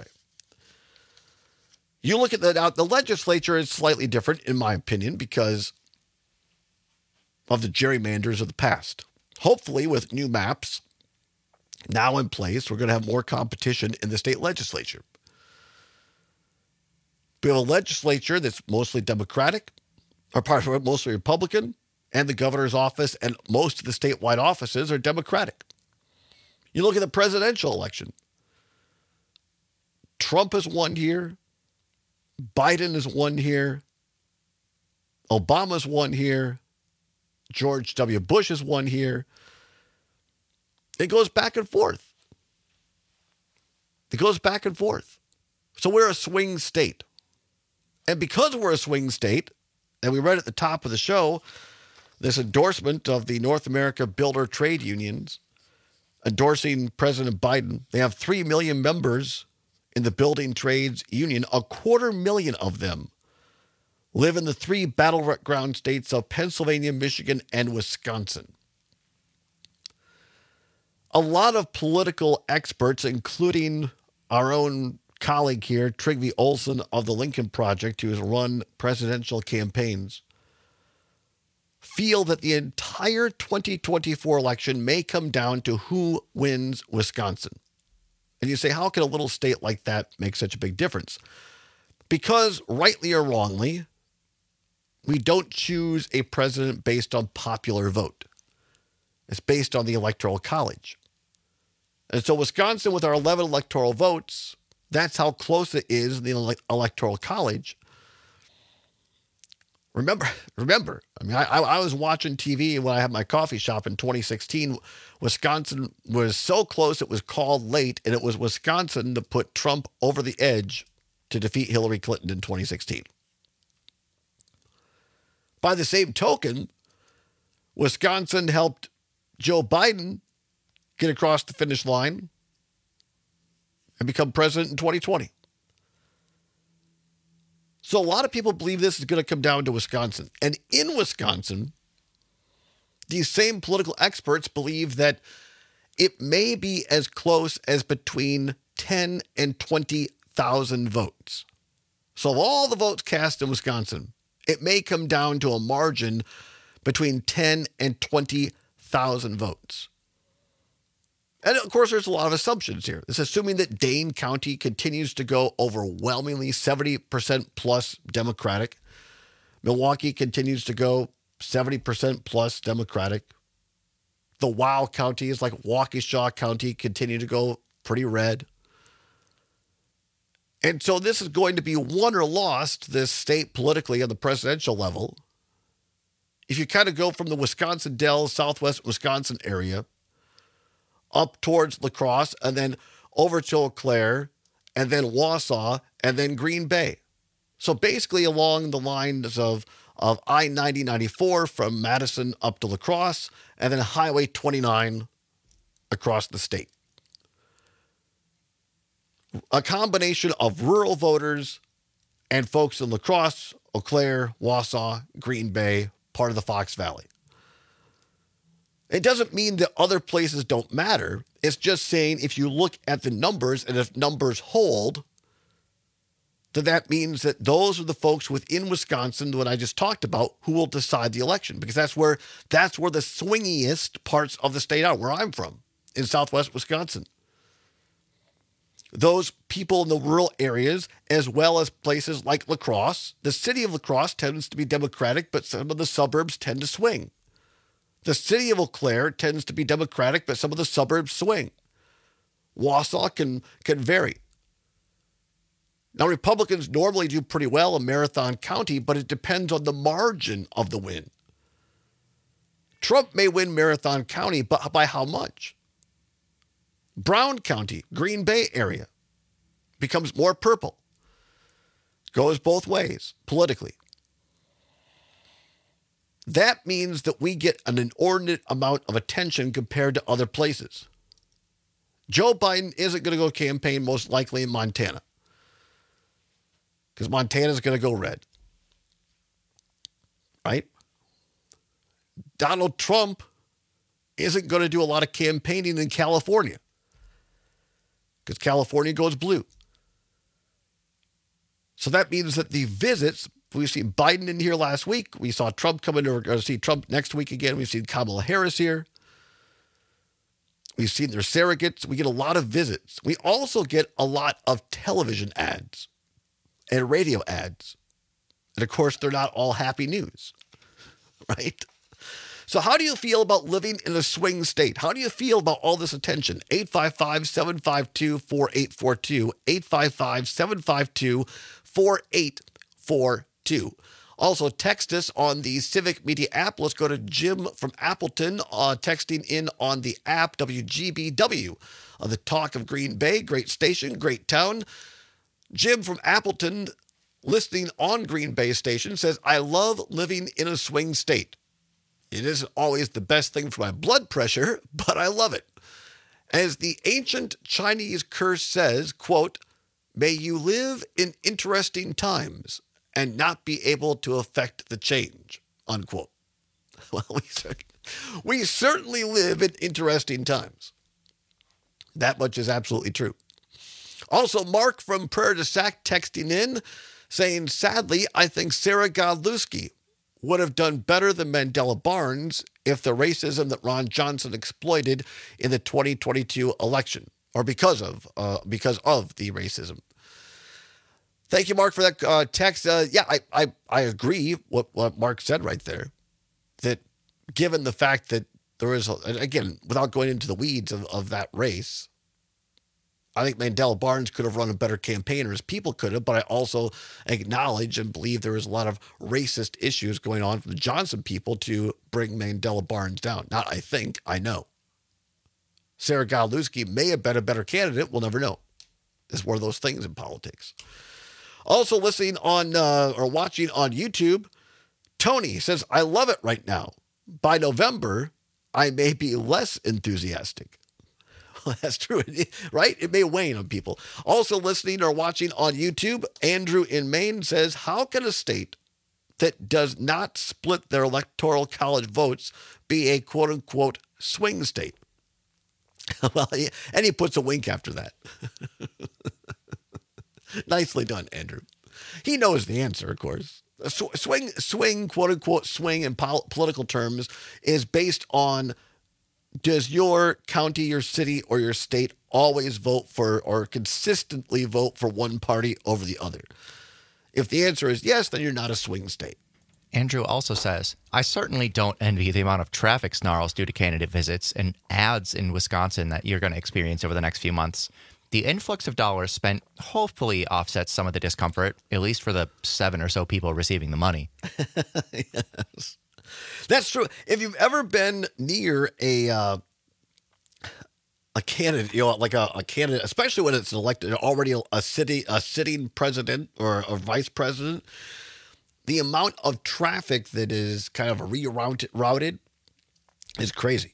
You look at that out, the legislature is slightly different, in my opinion, because of the gerrymanders of the past. Hopefully, with new maps now in place, we're going to have more competition in the state legislature. We have a legislature that's mostly Democratic, or part of it mostly Republican, and the governor's office and most of the statewide offices are Democratic. You look at the presidential election. Trump has won here. Biden has won here. Obama's won here. George W. Bush has won here. It goes back and forth. It goes back and forth. So we're a swing state. And because we're a swing state, and we read at the top of the show, this endorsement of the North America Builder Trade Unions endorsing President Biden. They have three million members in the Building Trades Union. A quarter million of them live in the three battleground states of Pennsylvania, Michigan, and Wisconsin. A lot of political experts, including our own colleague here, Trygve Olsen of the Lincoln Project, who has run presidential campaigns, feel that the entire twenty twenty-four election may come down to who wins Wisconsin. And you say, how can a little state like that make such a big difference? Because rightly or wrongly, we don't choose a president based on popular vote. It's based on the Electoral College. And so Wisconsin, with our eleven electoral votes, that's how close it is in the ele- Electoral College. Remember, remember, I mean, I, I was watching T V when I had my coffee shop in twenty sixteen. Wisconsin was so close it was called late, and it was Wisconsin that put Trump over the edge to defeat Hillary Clinton in twenty sixteen. By the same token, Wisconsin helped Joe Biden get across the finish line and become president in twenty twenty. So a lot of people believe this is going to come down to Wisconsin. And in Wisconsin, these same political experts believe that it may be as close as between ten and twenty thousand votes. So of all the votes cast in Wisconsin, it may come down to a margin between ten and twenty thousand votes. And of course, there's a lot of assumptions here. It's assuming that Dane County continues to go overwhelmingly seventy percent plus Democratic. Milwaukee continues to go seventy percent plus Democratic. The wow counties like Waukesha County continue to go pretty red. And so this is going to be won or lost, this state politically on the presidential level. If you kind of go from the Wisconsin Dells, southwest Wisconsin area, up towards La Crosse, and then over to Eau Claire, and then Wausau, and then Green Bay. So basically along the lines of, of I ninety ninety-four from Madison up to La Crosse, and then Highway twenty-nine across the state. A combination of rural voters and folks in La Crosse, Eau Claire, Wausau, Green Bay, part of the Fox Valley. It doesn't mean that other places don't matter. It's just saying if you look at the numbers and if numbers hold, then that means that those are the folks within Wisconsin that I just talked about who will decide the election, because that's where that's where the swingiest parts of the state are, where I'm from, in southwest Wisconsin. Those people in the rural areas, as well as places like La Crosse. The city of La Crosse tends to be Democratic, but some of the suburbs tend to swing. The city of Eau Claire tends to be Democratic, but some of the suburbs swing. Wausau can, can vary. Now, Republicans normally do pretty well in Marathon County, but it depends on the margin of the win. Trump may win Marathon County, but by how much? Brown County, Green Bay area, becomes more purple. Goes both ways politically. That means that we get an inordinate amount of attention compared to other places. Joe Biden isn't going to go campaign most likely in Montana, because Montana is going to go red. Right? Donald Trump isn't going to do a lot of campaigning in California, because California goes blue. So that means that the visits, we've seen Biden in here last week. We saw Trump come in. We're going to see Trump next week again. We've seen Kamala Harris here. We've seen their surrogates. We get a lot of visits. We also get a lot of television ads and radio ads. And of course, they're not all happy news, right? So how do you feel about living in a swing state? How do you feel about all this attention? eight five five, seven five two, four eight four two, eight five five, seven five two, four eight four two. Also, text us on the Civic Media app. Let's go to Jim from Appleton, uh, texting in on the app, W G B W, uh, the talk of Green Bay. Great station, great town. Jim from Appleton, listening on Green Bay station, says, I love living in a swing state. It isn't always the best thing for my blood pressure, but I love it. As the ancient Chinese curse says, quote, may you live in interesting times and not be able to affect the change, unquote. Well, we, we certainly live in interesting times. That much is absolutely true. Also, Mark from Prairie du Sac texting in, saying, sadly, I think Sarah Godlewski would have done better than Mandela Barnes if the racism that Ron Johnson exploited in the twenty twenty-two election. or because of uh, because of the racism. Thank you, Mark, for that uh, text. Uh, yeah, I, I I agree what what Mark said right there. That given the fact that there is, a, and again, without going into the weeds of, of that race, I think Mandela Barnes could have run a better campaign, or his people could have, but I also acknowledge and believe there was a lot of racist issues going on from the Johnson people to bring Mandela Barnes down. Not I think, I know. Sarah Godlewski may have been a better candidate. We'll never know. It's one of those things in politics. Also listening on uh, or watching on YouTube, Tony says, I love it right now. By November, I may be less enthusiastic. Well, that's true, right? It may wane on people. Also listening or watching on YouTube, Andrew in Maine says, how can a state that does not split their electoral college votes be a quote-unquote swing state? Well, and he puts a wink after that. Nicely done, Andrew. He knows the answer, of course. Sw- swing, swing, quote-unquote swing in pol- political terms is based on, does your county, your city, or your state always vote for or consistently vote for one party over the other? If the answer is yes, then you're not a swing state. Andrew also says, I certainly don't envy the amount of traffic snarls due to candidate visits and ads in Wisconsin that you're going to experience over the next few months. The influx of dollars spent hopefully offsets some of the discomfort, at least for the seven or so people receiving the money. Yes. That's true. If you've ever been near a uh, a candidate, you know, like a, a candidate, especially when it's elected already a city, a sitting president or a vice president, the amount of traffic that is kind of rerouted routed is crazy.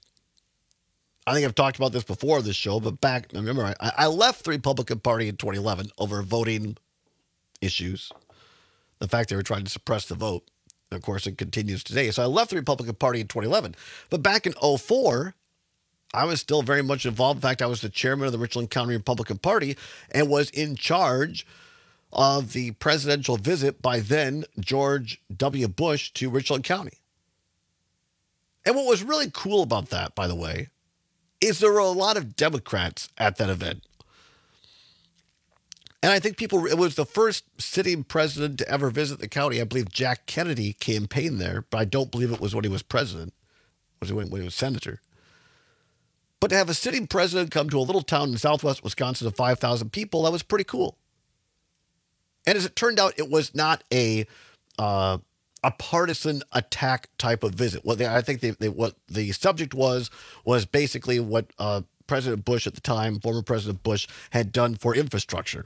I think I've talked about this before on this show, but back, remember, I, I left the Republican Party in twenty eleven over voting issues. The fact they were trying to suppress the vote. Of course, it continues today. So I left the Republican Party in twenty eleven. But back in oh four, I was still very much involved. In fact, I was the chairman of the Richland County Republican Party and was in charge of the presidential visit by then George W. Bush to Richland County. And what was really cool about that, by the way, is there were a lot of Democrats at that event. And I think people, it was the first sitting president to ever visit the county. I believe Jack Kennedy campaigned there, but I don't believe it was when he was president. Was it when, when he was senator? But to have a sitting president come to a little town in southwest Wisconsin of five thousand people, that was pretty cool. And as it turned out, it was not a uh, a partisan attack type of visit. What they, I think they, they, what the subject was was basically what uh, President Bush at the time, former President Bush, had done for infrastructure.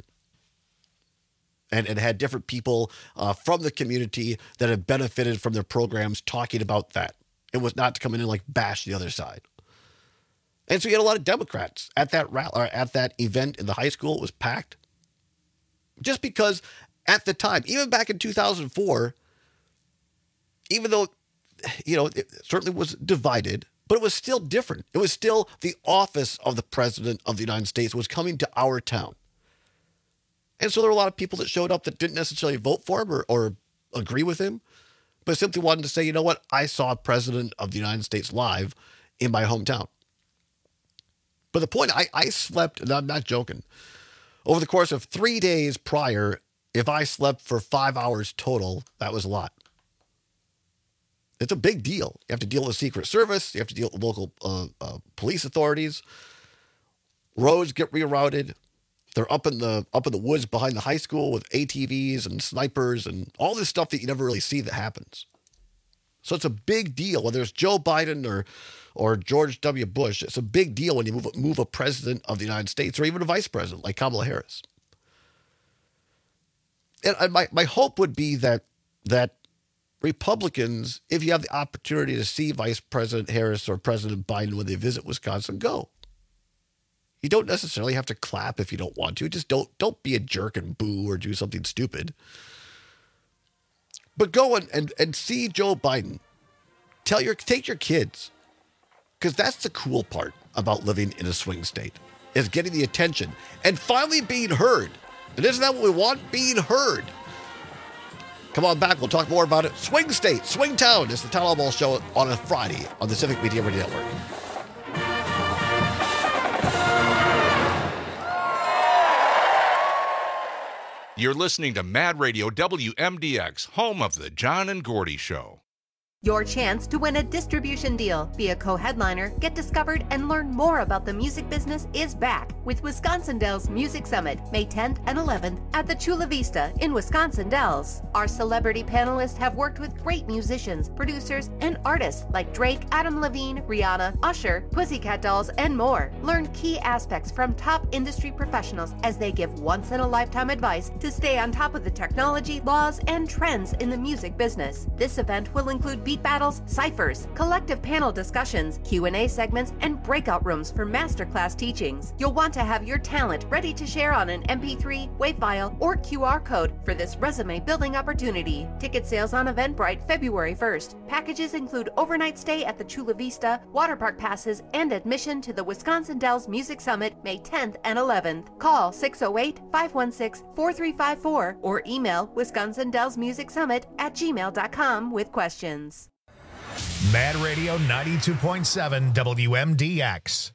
And, and had different people uh, from the community that had benefited from their programs talking about that. It was not to come in and like bash the other side. And so you had a lot of Democrats at that rally, or at that event in the high school. It was packed. Just because at the time, even back in two thousand four, even though, you know, it certainly was divided, but it was still different. It was still the office of the President of the United States was coming to our town. And so there were a lot of people that showed up that didn't necessarily vote for him or, or agree with him, but simply wanted to say, you know what, I saw a President of the United States live in my hometown. But the point, I, I slept, and I'm not joking, over the course of three days prior, if I slept for five hours total, that was a lot. It's a big deal. You have to deal with the Secret Service. You have to deal with local uh, uh, police authorities. Roads get rerouted. They're up in the up in the woods behind the high school with A T Vs and snipers and all this stuff that you never really see that happens. So it's a big deal, whether it's Joe Biden or or George W. Bush. It's a big deal when you move, move a president of the United States or even a vice president like Kamala Harris. And my, my hope would be that that Republicans, if you have the opportunity to see Vice President Harris or President Biden when they visit Wisconsin, go. You don't necessarily have to clap if you don't want to. Just don't don't be a jerk and boo or do something stupid. But go and, and, and see Joe Biden. Tell your take your kids. Because that's the cool part about living in a swing state, is getting the attention and finally being heard. And isn't that what we want? Being heard. Come on back. We'll talk more about it. Swing State, Swing Town. It's the Town Hall Show on a Friday on the Civic Media Radio Network. You're listening to Mad Radio W M D X, home of the John and Gordy Show. Your chance to win a distribution deal, be a co-headliner, get discovered, and learn more about the music business is back with Wisconsin Dells Music Summit, May tenth and eleventh at the Chula Vista in Wisconsin Dells. Our celebrity panelists have worked with great musicians, producers, and artists like Drake, Adam Levine, Rihanna, Usher, Pussycat Dolls, and more. Learn key aspects from top industry professionals as they give once-in-a-lifetime advice to stay on top of the technology, laws, and trends in the music business. This event will include beat battles, ciphers, collective panel discussions, Q and A segments, and breakout rooms for masterclass teachings. You'll want to have your talent ready to share on an M P three, WAV file, or Q R code for this resume building opportunity. Ticket sales on Eventbrite February first. Packages include overnight stay at the Chula Vista, water park passes, and admission to the Wisconsin Dells Music Summit May tenth and eleventh. Call six oh eight, five one six, four three five four or email Wisconsin Dells Music Summit at gmail dot com with questions. Mad Radio ninety-two point seven W M D X.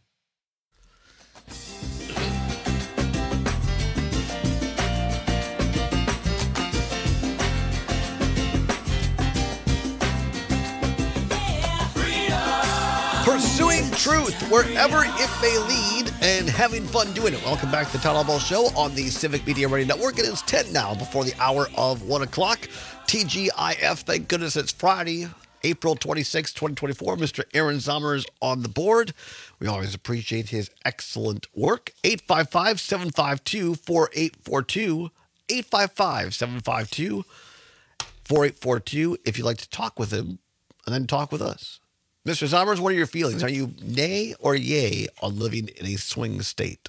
Pursuing truth wherever it may lead and having fun doing it. Welcome back to the Town Hall Show on the Civic Media Radio Network. It is ten now before the hour of one o'clock. T G I F, thank goodness it's Friday, April twenty-sixth, twenty twenty-four. Mister Aaron Zommer is on the board. We always appreciate his excellent work. eight five five, seven five two, four eight four two. eight five five, seven five two, four eight four two if you'd like to talk with him and then talk with us. Mister Zommers, what are your feelings? Are you nay or yay on living in a swing state?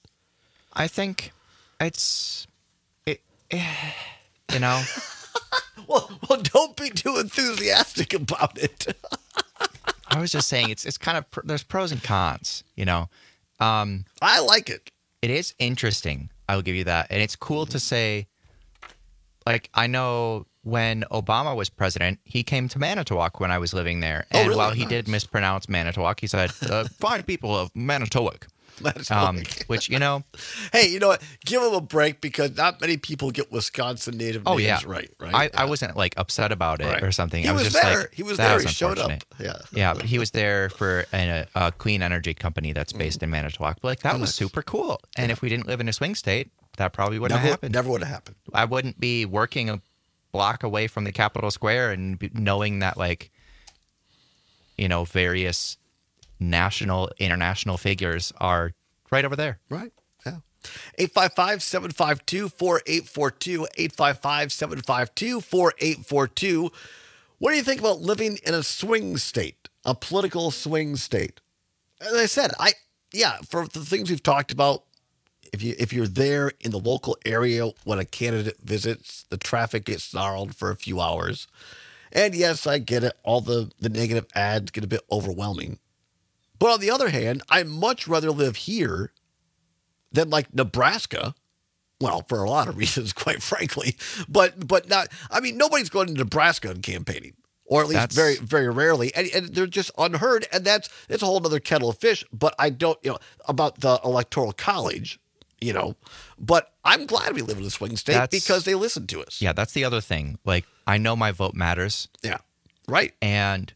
I think it's, it, it, you know. well, well, don't be too enthusiastic about it. I was just saying it's it's kind of, there's pros and cons, you know. Um, I like it. It is interesting. I will give you that. And it's cool to say, like, I know when Obama was president, he came to Manitowoc when I was living there. And oh, really? while he nice. did mispronounce Manitowoc, he said, uh, fine people of Manitowoc. Um, which, you know. Hey, you know what? Give him a break because not many people get Wisconsin native oh, names yeah. right. right? I, yeah. I wasn't, like, upset about it right. or something. He I was, was just there. like, he was that there. was He showed up. Yeah. Yeah. Yeah, but he was there for a, a clean energy company that's based in Manitowoc. But, like, that oh, was nice. super cool. And yeah. if we didn't live in a swing state, that probably wouldn't never, have happened. Never would have happened. I wouldn't be working a block away from the Capitol Square and be knowing that, like, you know, various national, international figures are right over there. Right. Yeah. eight five five, seven five two, four eight four two. eight five five, seven five two, four eight four two. What do you think about living in a swing state, a political swing state? As I said, I yeah, for the things we've talked about, if you if you're there in the local area when a candidate visits, the traffic gets snarled for a few hours. And yes, I get it. All the, the negative ads get a bit overwhelming. But on the other hand, I'd much rather live here than like Nebraska. Well, for a lot of reasons, quite frankly. But but not, I mean, nobody's going to Nebraska and campaigning. Or at least that's, very, very rarely. And, and they're just unheard. And that's, it's a whole other kettle of fish. But I don't, you know, about the Electoral College, you know. But I'm glad we live in a swing state because they listen to us. Yeah, that's the other thing. Like, I know my vote matters. Yeah, right. And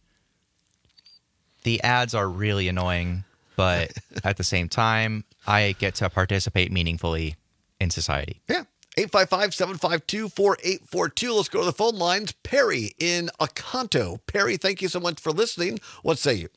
the ads are really annoying. But at the same time, I get to participate meaningfully in society. Yeah. eight five five, seven five two, four eight four two. Let's go to the phone lines. Perry in Oconto. Perry, thank you so much for listening. What say you?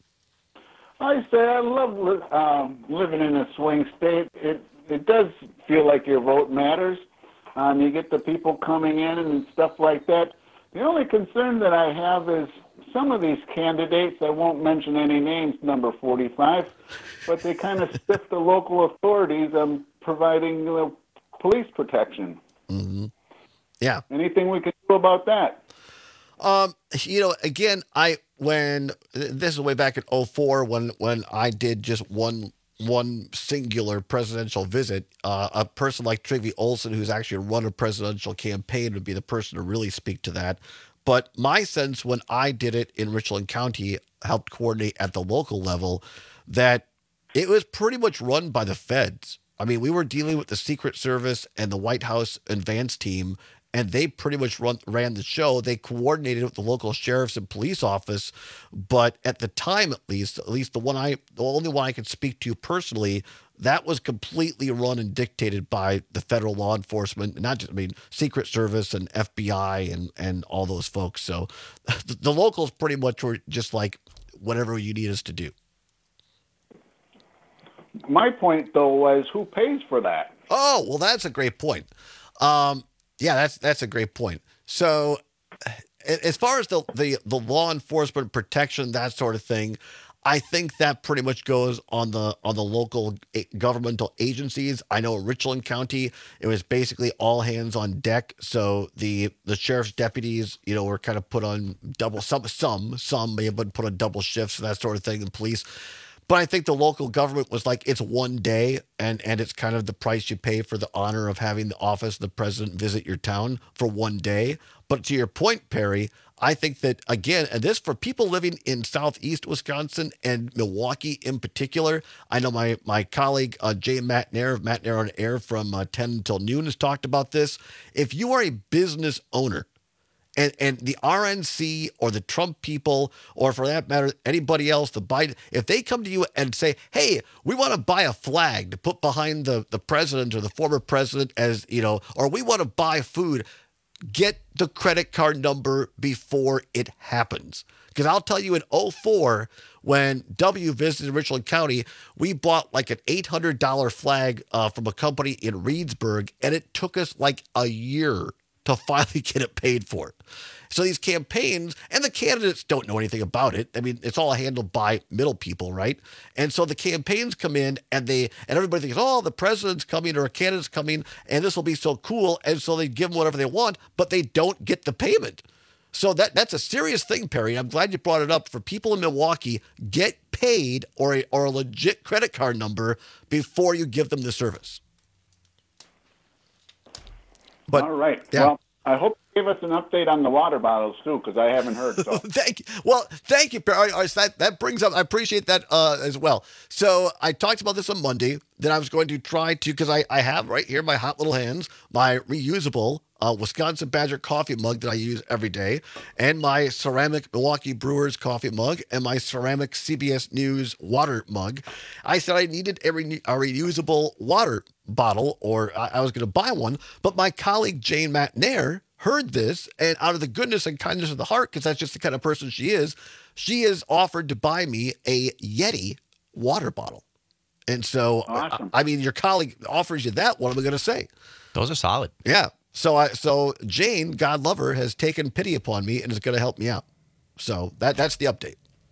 I say I love li- um, living in a swing state. It it does feel like your vote matters. Um, you get the people coming in and stuff like that. The only concern that I have is some of these candidates, I won't mention any names, number forty-five, but they kind of stiff the local authorities on providing, you know, police protection. Mm-hmm. Yeah. Anything we can do about that? Um, you know, again, I when this is way back in oh four when when I did just one one singular presidential visit. Uh, a person like Trygve Olsen, who's actually run a presidential campaign, would be the person to really speak to that. But my sense when I did it in Richland County, helped coordinate at the local level, that it was pretty much run by the feds. I mean, we were dealing with the Secret Service and the White House advance team, and they pretty much run, ran the show. They coordinated with the local sheriffs and police office, but at the time, at least, at least the one I, the only one I could speak to personally, that was completely run and dictated by the federal law enforcement, not just, I mean, Secret Service and F B I and, and all those folks. So the, the locals pretty much were just like, whatever you need us to do. My point, though, was who pays for that? Oh, well, that's a great point. Um, yeah, that's that's a great point. So as far as the, the, the law enforcement protection, that sort of thing, I think that pretty much goes on the on the local governmental agencies. I know in Richland County, it was basically all hands on deck. So the the sheriff's deputies, you know, were kind of put on double some some some may have been put on double shifts and that sort of thing. And police. But I think the local government was like, it's one day, and, and it's kind of the price you pay for the honor of having the office of the president visit your town for one day. But to your point, Perry, I think that, again, and this for people living in southeast Wisconsin and Milwaukee in particular, I know my my colleague, uh, Jay Matnair of Matnair on Air from uh, ten until noon has talked about this. If you are a business owner, And and the R N C or the Trump people, or for that matter, anybody else, the Biden, if they come to you and say, hey, we want to buy a flag to put behind the, the president or the former president as, you know, or we want to buy food, get the credit card number before it happens. Because I'll tell you in oh four, when W visited Richland County, we bought like an eight hundred dollars flag uh, from a company in Reedsburg, and it took us like a year to finally get it paid for. So these campaigns, and the candidates don't know anything about it. I mean, it's all handled by middle people, right? And so the campaigns come in, and they and everybody thinks, oh, the president's coming or a candidate's coming, and this will be so cool. And so they give them whatever they want, but they don't get the payment. So that that's a serious thing, Perry. I'm glad you brought it up. For people in Milwaukee, get paid or a, or a legit credit card number before you give them the service. But, all right. Yeah. Well, I hope you give us an update on the water bottles, too, because I haven't heard. So. Thank you. Well, thank you, Perry. That, that brings up, I appreciate that uh, as well. So I talked about this on Monday, that I was going to try to, because I, I have right here in my hot little hands, my reusable uh, Wisconsin Badger coffee mug that I use every day, and my ceramic Milwaukee Brewers coffee mug, and my ceramic C B S News water mug. I said I needed a, re- a reusable water bottle, or I, I was going to buy one, but my colleague Jane Matnair heard this, and out of the goodness and kindness of the heart, because that's just the kind of person she is, she has offered to buy me a Yeti water bottle. And so, awesome. I, I mean, your colleague offers you that. What am I going to say? Those are solid. Yeah. So I, so Jane, God love her, has taken pity upon me and is going to help me out. So that that's the update.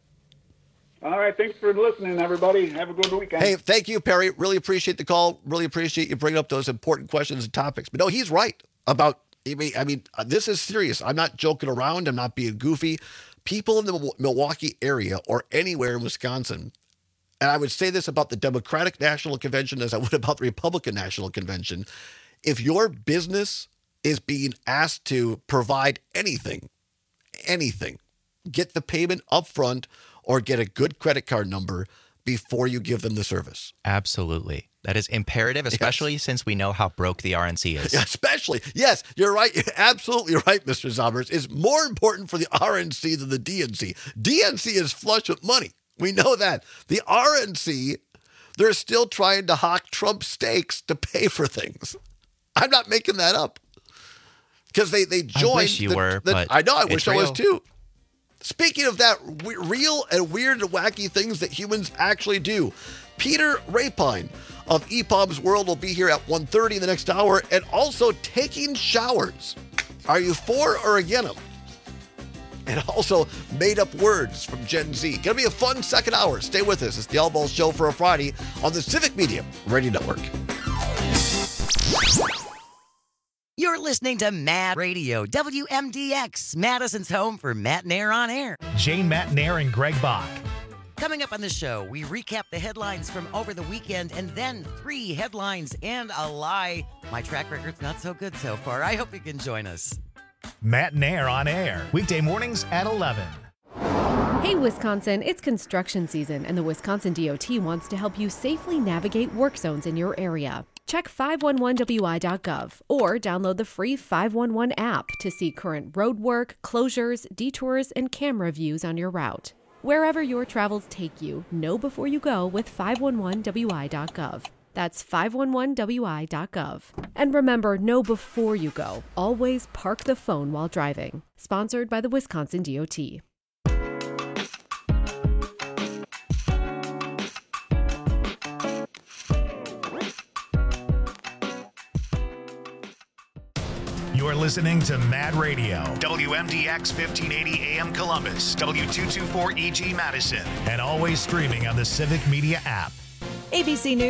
All right. Thanks for listening, everybody. Have a good weekend. Hey, thank you, Perry. Really appreciate the call. Really appreciate you bringing up those important questions and topics. But no, he's right about, I mean, I mean, this is serious. I'm not joking around. I'm not being goofy. People in the Milwaukee area or anywhere in Wisconsin, and I would say this about the Democratic National Convention as I would about the Republican National Convention, if your business is being asked to provide anything, anything, get the payment up front or get a good credit card number before you give them the service. Absolutely. That is imperative, especially yes. since we know how broke the R N C is. Especially. Yes, you're right. You're absolutely right, Mister Zombers. It's more important for the R N C than the D N C. D N C is flush with money. We know that. The R N C, they're still trying to hawk Trump steaks to pay for things. I'm not making that up. Because they, they joined. I wish you the, were, the, but I know, I wish real. I was too. Speaking of that, we, real and weird and wacky things that humans actually do. Peter Rapine of E P O B's World will be here at one thirty in the next hour, and also taking showers. Are you for or against them? And also made-up words from Gen Z. Gonna be a fun second hour. Stay with us. It's the All Balls Show for a Friday on the Civic Media Radio Network. You're listening to Mad Radio, W M D X, Madison's home for Matt Nair on Air. Jane Matnair and Greg Bach. Coming up on the show, we recap the headlines from over the weekend and then three headlines and a lie. My track record's not so good so far. I hope you can join us. Matt Nair on Air, weekday mornings at eleven. Hey, Wisconsin, it's construction season, and the Wisconsin D O T wants to help you safely navigate work zones in your area. Check five one one W I dot gov or download the free five one one app to see current road work, closures, detours, and camera views on your route. Wherever your travels take you, know before you go with five one one W I dot gov. That's five one one W I dot gov. And remember, know before you go. Always park the phone while driving. Sponsored by the Wisconsin D O T. You're listening to Mad Radio, W M D X fifteen eighty A M Columbus, W two twenty-four E G Madison, and always streaming on the Civic Media app. A B C News.